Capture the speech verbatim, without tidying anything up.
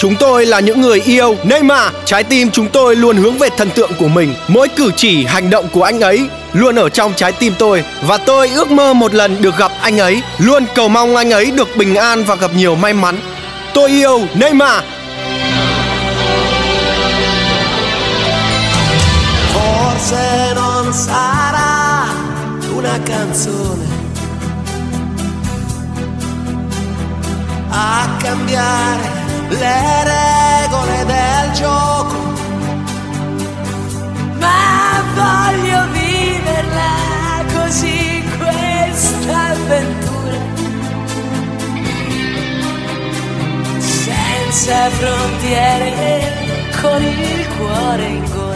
Chúng tôi là những người yêu Neymar, trái tim chúng tôi luôn hướng về thần tượng của mình. Mỗi cử chỉ, hành động của anh ấy luôn ở trong trái tim tôi. Và tôi ước mơ một lần được gặp anh ấy, luôn cầu mong anh ấy được bình an và gặp nhiều may mắn. Tôi yêu Neymar. Forse non sarà una canzone a cambiare le regole del gioco, ma voglio viverla così questa avventura, senza frontiere, con il cuore in gola.